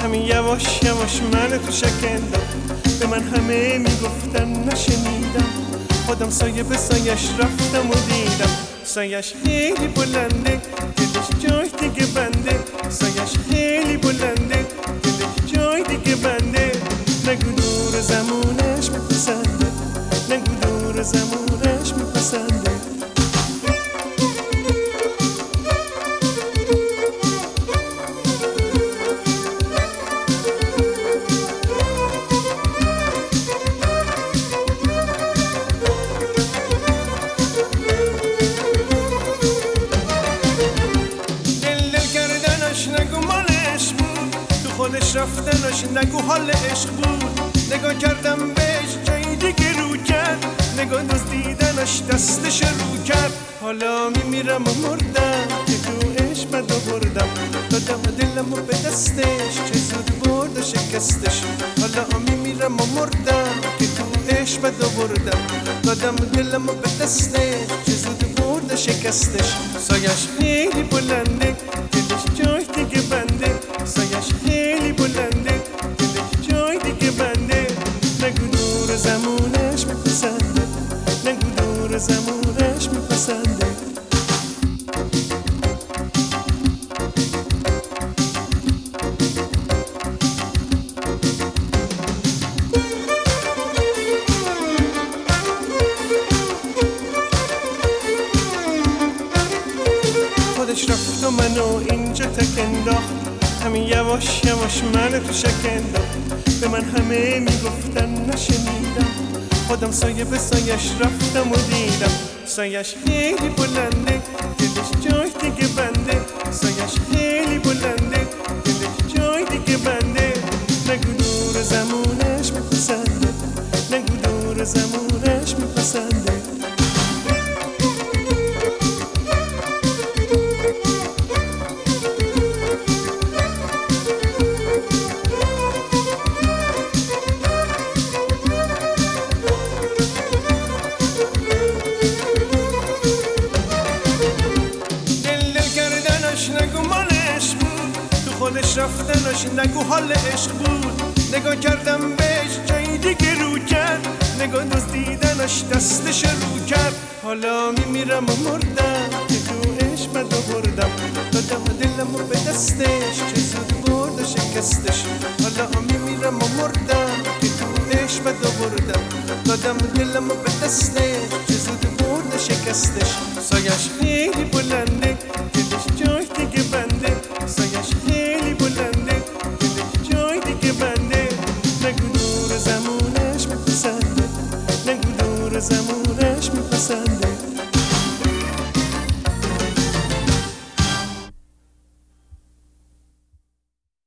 همین یواش یواش من تو شکندم. به من همه میگفتن نشنیدم، خودم سایه به سایش رفتم و دیدم. سایش خیلی بلنده، دلش جای دیگه بنده. سایش خیلی بلنده، دلش جای دیگه بنده. نگو دور زمونش میپسنده، نگو دور زمونش میپسنده. نگو مالش بود، تو خودش رفتنش نگو حال عشق بود. نگاه کردم بهش جای دیگه رو کرد، نگاه دزدیدنش دستش رو کرد. حالا میمیرم و مردم که تو عشق بد بردم، دادم دلمو به دستش چه زود برد و شکستش. حالا میمیرم و مردم که تو عشق بد بردم، دادم دلمو به دستش چه زود برد و شکستش. سایش خیلی بلنده، جای دیگه بنده. سایش خیلی بلنده، دلش جای دیگه بنده. نگو دور زمونش میپسنده، نگو دور زمونش میپسنده. خودش رفت و منو اینجا تک انداخت، همین یواش یواش منو تو شک انداخت. به من همه میگفتن نشنیدم، خودم سایه به سایش رفتم و دیدم. سایش خیلی بلنده، دلش جای دیگه بنده. سایش خیلی بلنده، دلش جای دیگه بنده. نگو دور زمونش میپسنده، نگو دور زمونش میپسنده. نگو مالش بود، تو خودش رفتنش نگو حال عشق بود. نگاه کردم بهش جای دیگه رو کرد، نگاه دزدیدنش دستش رو کرد. حالا میمیرم و مردم که تو عشق بد بردم، دادم دلمو به دستش چه زود برد و شکستش. حالا میمیرم و مردم که تو عشق بد بردم، دادم دلمو به دستش چه زود برد و شکستش. سایش خیلی بلنده، دلش جای دیگه بنده. سایش خیلی بلنده، دلش جای دیگه بنده. نگو دور زمونش میپسنده، نگو دور زمونش میپسنده.